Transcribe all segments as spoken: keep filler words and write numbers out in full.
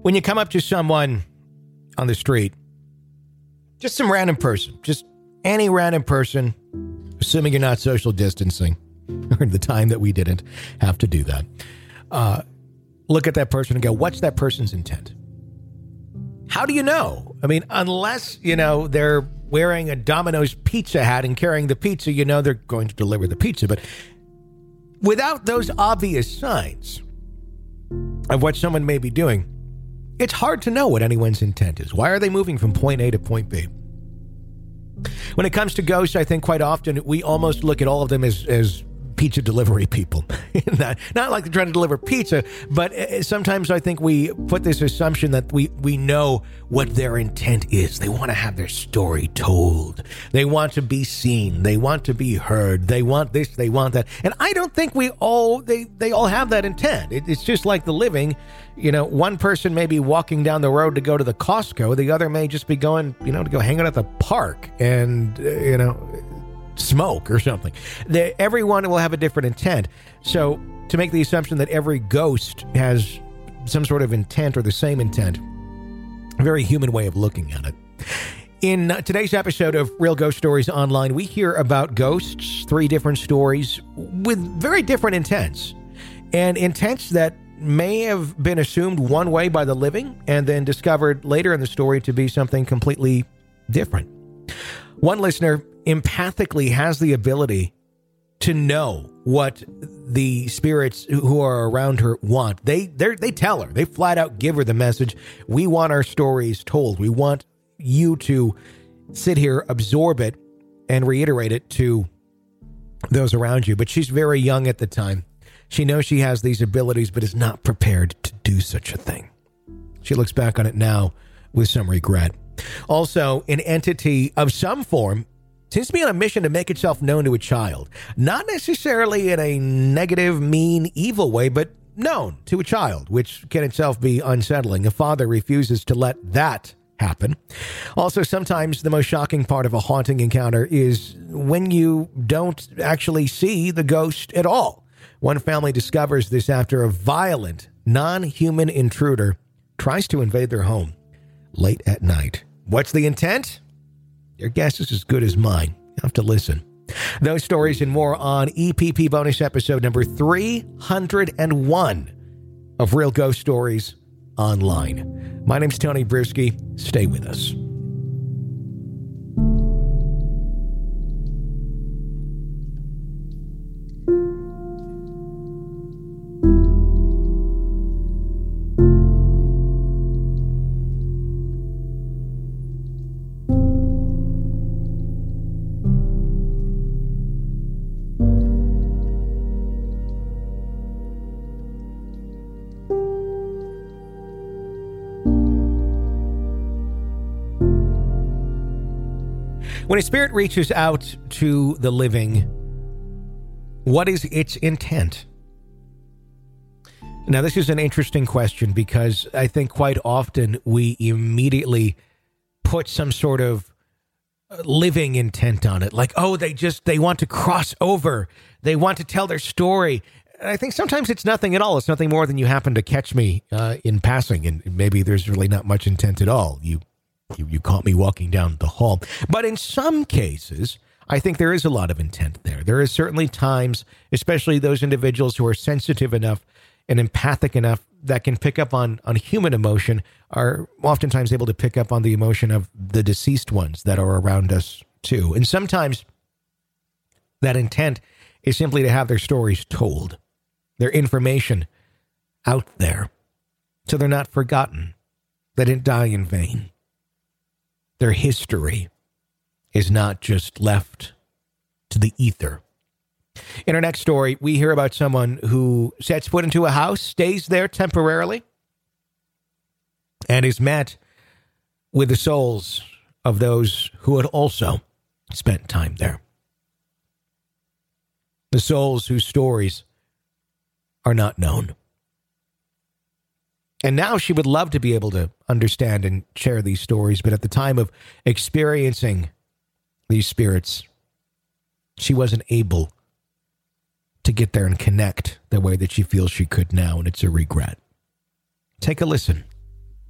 When you come up to someone on the street, just some random person, just any random person, assuming you're not social distancing, or the time that we didn't have to do that, uh, look at that person and go, what's that person's intent? How do you know? I mean, unless, you know, they're wearing a Domino's pizza hat and carrying the pizza, you know they're going to deliver the pizza. But without those obvious signs of what someone may be doing, it's hard to know what anyone's intent is. Why are they moving from point A to point B? When it comes to ghosts, I think quite often we almost look at all of them as, as pizza delivery people. not, not like they're trying to deliver pizza, but sometimes I think we put this assumption that we, we know what their intent is. They want to have their story told. They want to be seen. They want to be heard. They want this, they want that. And I don't think we all, they, they all have that intent. It, it's just like the living. You know, one person may be walking down the road to go to the Costco. The other may just be going, you know, to go hang out at the park and, uh, you know, smoke or something. The, everyone will have a different intent. So to make the assumption that every ghost has some sort of intent or the same intent, a very human way of looking at it. In today's episode of Real Ghost Stories Online, we hear about ghosts, three different stories with very different intents, and intents that may have been assumed one way by the living and then discovered later in the story to be something completely different. One listener empathically has the ability to know what the spirits who are around her want. They they they tell her. They flat out give her the message. We want our stories told. We want you to sit here, absorb it, and reiterate it to those around you. But she's very young at the time. She knows she has these abilities, but is not prepared to do such a thing. She looks back on it now with some regret. Also, an entity of some form seems to be on a mission to make itself known to a child. Not necessarily in a negative, mean, evil way, but known to a child, which can itself be unsettling. A father refuses to let that happen. Also, sometimes the most shocking part of a haunting encounter is when you don't actually see the ghost at all. One family discovers this after a violent, non-human intruder tries to invade their home late at night. What's the intent? Your guess is as good as mine. You have to listen. Those stories and more on E P P bonus episode number three hundred one of Real Ghost Stories Online. My name's Tony Bruschi. Stay with us. When a spirit reaches out to the living, what is its intent? Now, this is an interesting question because I think quite often we immediately put some sort of living intent on it. Like, oh, they just, they want to cross over. They want to tell their story. And I think sometimes it's nothing at all. It's nothing more than you happen to catch me uh, in passing. And maybe there's really not much intent at all. You You, you caught me walking down the hall. But in some cases, I think there is a lot of intent there. There is certainly times, especially those individuals who are sensitive enough and empathic enough that can pick up on, on human emotion, are oftentimes able to pick up on the emotion of the deceased ones that are around us too. And sometimes that intent is simply to have their stories told, their information out there, so they're not forgotten. They didn't die in vain. Their history is not just left to the ether. In our next story, we hear about someone who sets foot into a house, stays there temporarily, and is met with the souls of those who had also spent time there. The souls whose stories are not known. And now she would love to be able to understand and share these stories, but at the time of experiencing these spirits, she wasn't able to get there and connect the way that she feels she could now, and it's a regret. Take a listen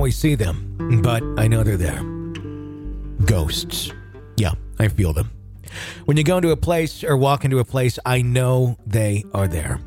always see them, but I know they're there. Ghosts. Yeah, I feel them. When you go into a place or walk into a place, I know they are there.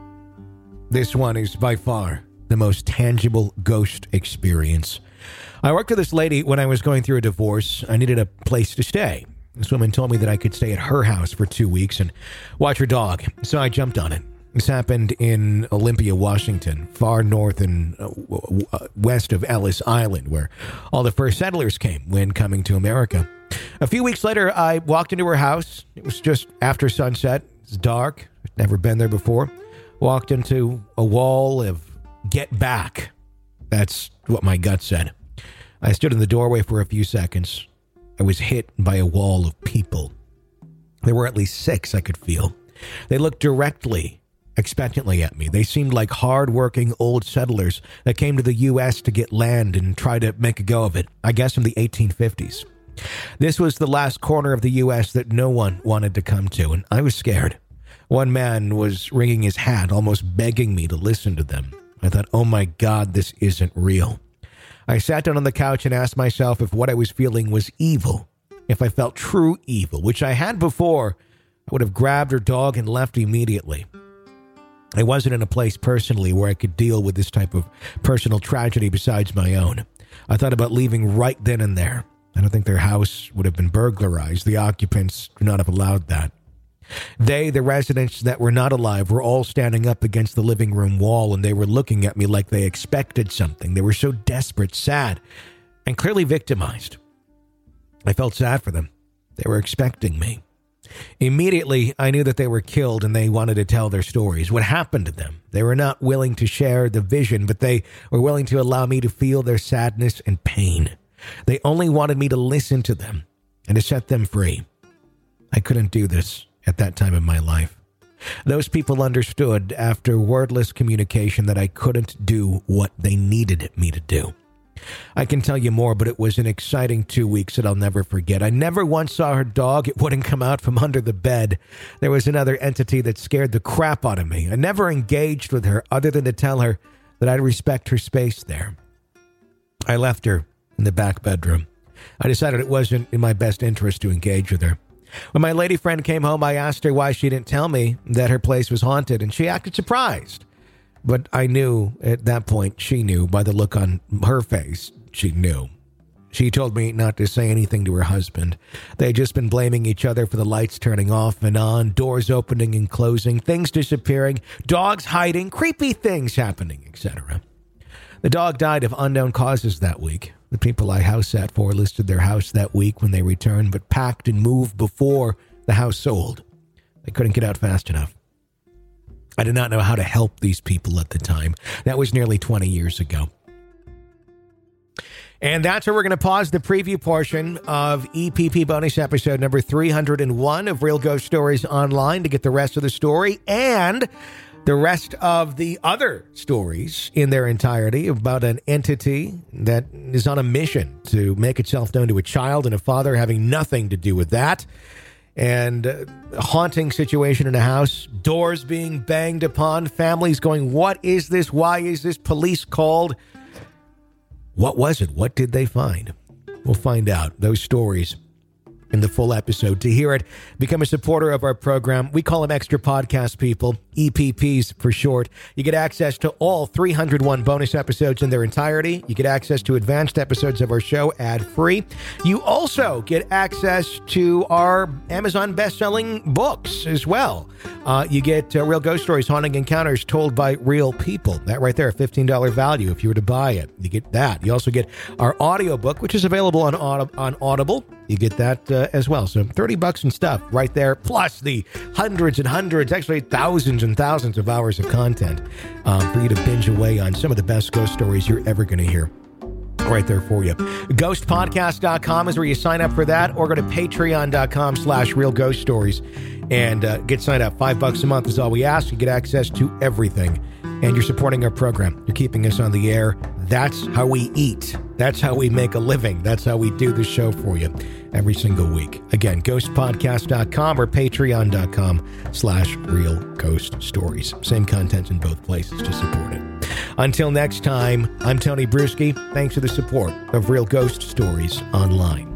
This one is by far the most tangible ghost experience. I worked with this lady when I was going through a divorce. I needed a place to stay. This woman told me that I could stay at her house for two weeks and watch her dog, so I jumped on it. This happened in Olympia, Washington, far north and uh, w- w- west of Ellis Island, where all the first settlers came when coming to America. A few weeks later, I walked into her house. It was just after sunset. It's dark. I'd never been there before. Walked into a wall of "get back." That's what my gut said. I stood in the doorway for a few seconds. I was hit by a wall of people. There were at least six I could feel. They looked directly, expectantly at me. They seemed like hard-working old settlers that came to the U S to get land and try to make a go of it, I guess in the eighteen fifties. This was the last corner of the U S that no one wanted to come to, and I was scared. One man was wringing his hat, almost begging me to listen to them. I thought, oh my God, this isn't real. I sat down on the couch and asked myself if what I was feeling was evil. If I felt true evil, which I had before, I would have grabbed her dog and left immediately. I wasn't in a place personally where I could deal with this type of personal tragedy besides my own. I thought about leaving right then and there. I don't think their house would have been burglarized. The occupants would not have allowed that. They, the residents that were not alive, were all standing up against the living room wall, and they were looking at me like they expected something. They were so desperate, sad, and clearly victimized. I felt sad for them. They were expecting me. Immediately, I knew that they were killed and they wanted to tell their stories. What happened to them? They were not willing to share the vision, but they were willing to allow me to feel their sadness and pain. They only wanted me to listen to them and to set them free. I couldn't do this at that time in my life. Those people understood after wordless communication that I couldn't do what they needed me to do. I can tell you more, but it was an exciting two weeks that I'll never forget. I never once saw her dog. It wouldn't come out from under the bed. There was another entity that scared the crap out of me. I never engaged with her other than to tell her that I'd respect her space there. I left her in the back bedroom. I decided it wasn't in my best interest to engage with her. When my lady friend came home, I asked her why she didn't tell me that her place was haunted, and she acted surprised. But I knew at that point, she knew by the look on her face, she knew. She told me not to say anything to her husband. They had just been blaming each other for the lights turning off and on, doors opening and closing, things disappearing, dogs hiding, creepy things happening, et cetera. The dog died of unknown causes that week. The people I house sat for listed their house that week when they returned, but packed and moved before the house sold. They couldn't get out fast enough. I did not know how to help these people at the time. That was nearly twenty years ago. And that's where we're going to pause the preview portion of E P P bonus episode number three hundred one of Real Ghost Stories Online to get the rest of the story and the rest of the other stories in their entirety about an entity that is on a mission to make itself known to a child and a father having nothing to do with that. And uh, a haunting situation in a house, doors being banged upon, families going, what is this? Why is this? Police called. What was it? What did they find? We'll find out those stories in the full episode. To hear it, become a supporter of our program. We call them extra podcast people, E P Ps for short. You get access to all three hundred one bonus episodes in their entirety. You get access to advanced episodes of our show ad-free. You also get access to our Amazon best-selling books as well. Uh, you get uh, Real Ghost Stories, Haunting Encounters told by real people. That right there, fifteen dollars value if you were to buy it. You get that. You also get our audiobook, which is available on, Aud- on Audible. You get that uh, as well. So thirty bucks and stuff right there, plus the hundreds and hundreds, actually thousands and thousands of hours of content um, for you to binge away on some of the best ghost stories you're ever going to hear. Right there for you. ghost podcast dot com is where you sign up for that, or go to patreon dot com slash real ghost stories and uh, get signed up. Five bucks a month is all we ask. You get access to everything, and you're supporting our program. You're keeping us on the air. That's how we eat. That's how we make a living. That's how we do the show for you every single week. Again, ghost podcast dot com or patreon dot com slash real ghost stories. Same content in both places to support it. Until next time, I'm Tony Bruschi. Thanks for the support of Real Ghost Stories Online.